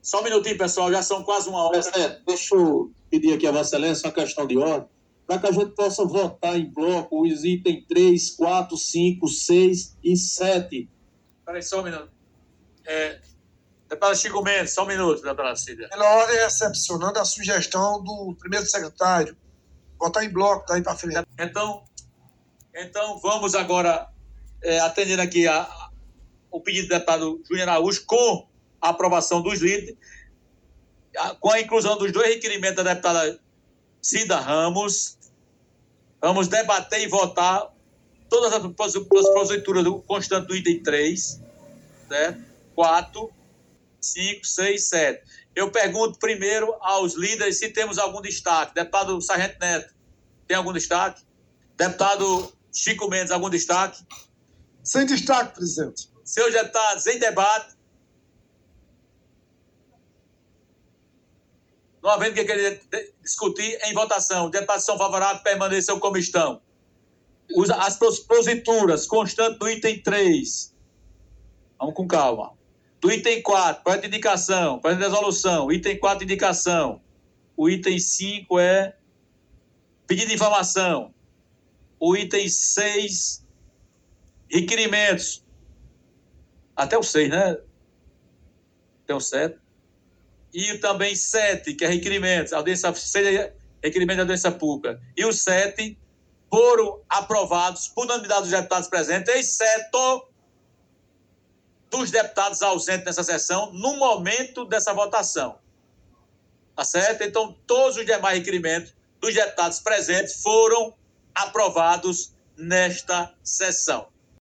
Só um minutinho, pessoal, já são quase uma hora. Presidente, deixa eu pedir aqui a Vossa Excelência uma questão de ordem, para que a gente possa votar em bloco os itens 3, 4, 5, 6 e 7. Espera aí, só um minuto. Deputado Chico Mendes, só um minuto, deputada Cida. Pela ordem, recepcionando a sugestão do primeiro secretário, votar em bloco daí para frente. Então vamos agora atender aqui o pedido do deputado Júnior Araújo com a aprovação dos líderes, com a inclusão dos 2 requerimentos da deputada Cida Ramos. Vamos debater e votar todas as proposituras constantes do item 3, certo? 4, 5, 6, 7. Eu pergunto primeiro aos líderes se temos algum destaque. Deputado Sargento Neto, tem algum destaque? Deputado Chico Mendes, algum destaque? Sem destaque, presidente. Senhores deputados, em debate. Não havendo que querer discutir, em votação. Deputados são favoráveis, permaneçam como estão. As proposituras constantes do item 3. Vamos com calma. Do item 4, projeto de indicação, projeto de resolução. Item 4, indicação. O item 5 é pedido de informação. O item 6, requerimentos. Até o 6, né? Até o 7. E também 7, que é requerimentos, audiência, 6 requerimentos de audiência pública. E os 7 foram aprovados por unanimidade dos deputados presentes, exceto dos deputados ausentes nessa sessão, no momento dessa votação. Tá certo? Então, todos os demais requerimentos dos deputados presentes foram aprovados nesta sessão.